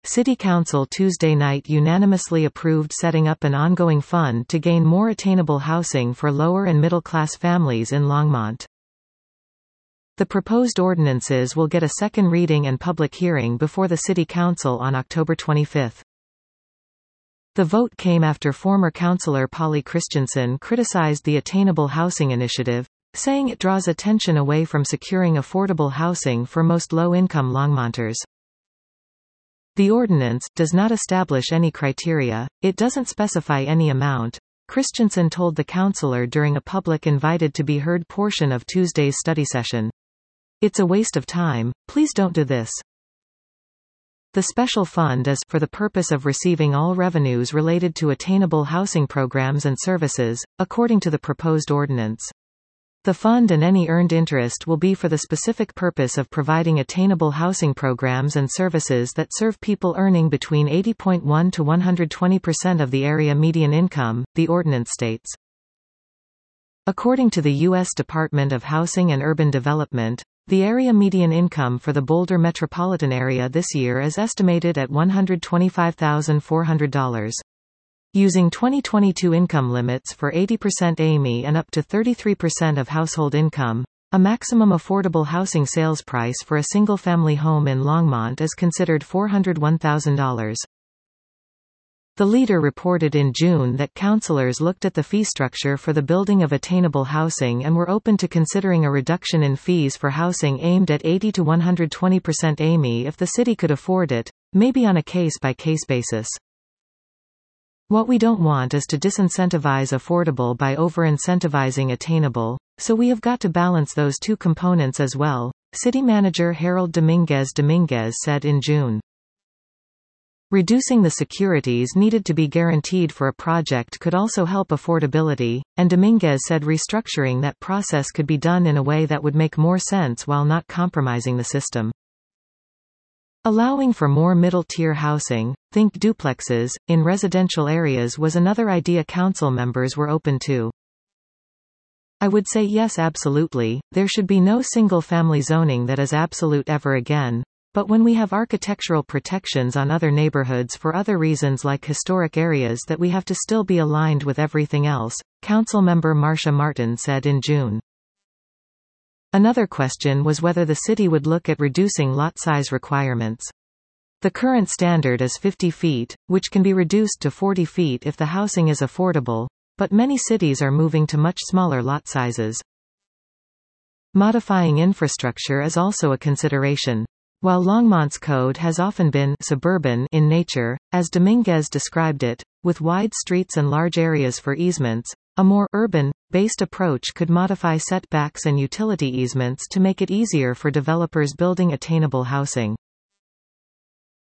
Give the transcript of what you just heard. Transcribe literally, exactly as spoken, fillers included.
City Council Tuesday night unanimously approved setting up an ongoing fund to gain more attainable housing for lower and middle-class families in Longmont. The proposed ordinances will get a second reading and public hearing before the City Council on October twenty-fifth. The vote came after former councillor Polly Christensen criticized the Attainable Housing Initiative, saying it draws attention away from securing affordable housing for most low-income Longmonters. The ordinance does not establish any criteria, it doesn't specify any amount, Christensen told the councillor during a public invited to be heard portion of Tuesday's study session. It's a waste of time, please don't do this. The special fund is for the purpose of receiving all revenues related to attainable housing programs and services, according to the proposed ordinance. The fund and any earned interest will be for the specific purpose of providing attainable housing programs and services that serve people earning between eighty point one to one hundred twenty percent of the area median income, the ordinance states. According to the U S Department of Housing and Urban Development, the area median income for the Boulder metropolitan area this year is estimated at one hundred twenty-five thousand four hundred dollars. Using twenty twenty-two income limits for eighty percent A M I and up to thirty-three percent of household income, a maximum affordable housing sales price for a single-family home in Longmont is considered four hundred one thousand dollars. The Leader reported in June that councillors looked at the fee structure for the building of attainable housing and were open to considering a reduction in fees for housing aimed at eighty to one hundred twenty percent A M I if the city could afford it, maybe on a case-by-case basis. What we don't want is to disincentivize affordable by over-incentivizing attainable, so we have got to balance those two components as well, City Manager Harold Dominguez Dominguez said in June. Reducing the securities needed to be guaranteed for a project could also help affordability, and Dominguez said restructuring that process could be done in a way that would make more sense while not compromising the system. Allowing for more middle-tier housing, think duplexes, in residential areas was another idea council members were open to. I would say yes, absolutely, there should be no single-family zoning that is absolute ever again. But when we have architectural protections on other neighborhoods for other reasons like historic areas that we have to still be aligned with everything else, Councilmember Marcia Martin said in June. Another question was whether the city would look at reducing lot size requirements. The current standard is fifty feet, which can be reduced to forty feet if the housing is affordable, but many cities are moving to much smaller lot sizes. Modifying infrastructure is also a consideration. While Longmont's code has often been suburban in nature, as Dominguez described it, with wide streets and large areas for easements, a more urban-based approach could modify setbacks and utility easements to make it easier for developers building attainable housing.